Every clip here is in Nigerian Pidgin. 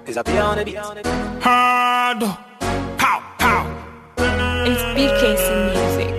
Is a piano beat. Hard. Pow, pow. It's BKC Music.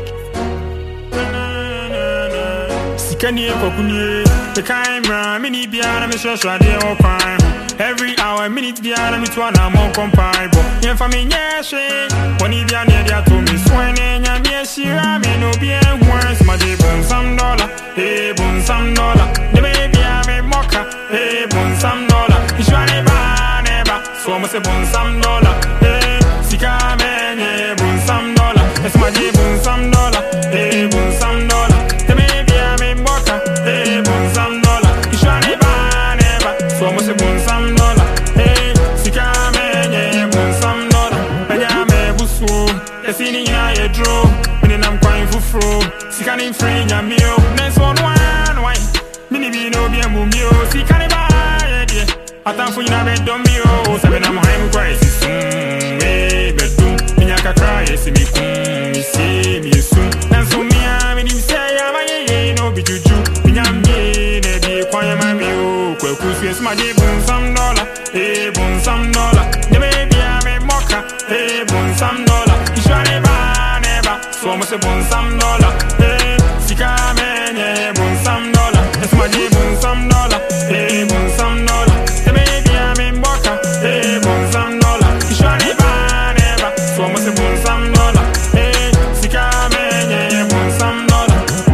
Sikani kokunye. The camera, mini biara, me show de o crime. Every hour, minute biara, me twana mo compare. Yen fa me nyeshe. Boni bia ne dia to me swene nya me shira me no bien once my de bon some dollar. Hey bon some dollar. The baby I me mocha. Hey bon some dollar. You shwane ba never. So mo se bon some dollar. Hey sika me nye bon some dollar. It's my de bon some dollar. Hey bon some dollar. The baby I me mocha. Hey bon some dollar. You shwane ba never. So mo se bon some dollar. Hey sika me nye bon some dollar. Anya me busu. Esini ina ye draw. Mini nam kwine fufro. Sika ni free nya mio. Next one why? Mini bi no bi mumio. Sika ni ba ye die. Atamfu ina be domio. Sabe na mo haim kwaisi sum. Bedum. Minya kakra yesi mi kum. Mi se mi sum. Nanso miya mini say ya ma ye no bi juju. Minya mi ne bi kwanye ma mi o. Kwe kusu yes ma je bun some dollar. Hey bun some dollar. The baby I me mocha. Hey bun some dollar. Ishwane ba never. So I must say bun some dollar. Hey sika me nye bun some dollar. Yes ma je bun some dollar. Hey bun some dollar. The baby I me mocha. Hey bun some dollar. Ishwane ba never. So I must say bun some dollar. Hey sika me nye bun some dollar.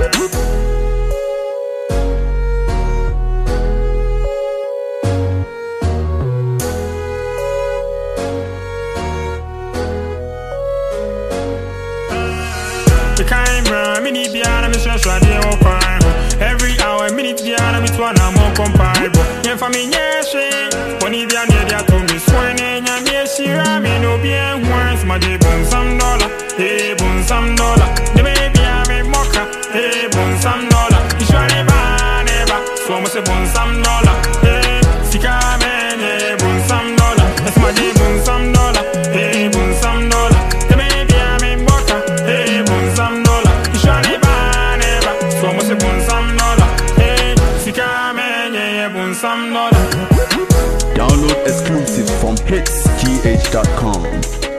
The camera, mini biara, me show de o crime. Every hour, minute biara, me twana mo comparable. Yen fa me nyeshe, boni bia ne dia to me swene nya me shira me no bien once my de bon some dollar. Hey bon some dollar. The baby I me mocha. Hey bon some dollar. You shwane ba never. So I must say bon some dollar. Hey sika me nye bon some dollar. That's my de bon some dollar. Hey bon some dollar. The baby I me mocha. Hey bon some dollar. You shwane ba never. So I must say bon some dollar. Hey sika me nye bon some dollar. Download exclusives from hitsgh.com.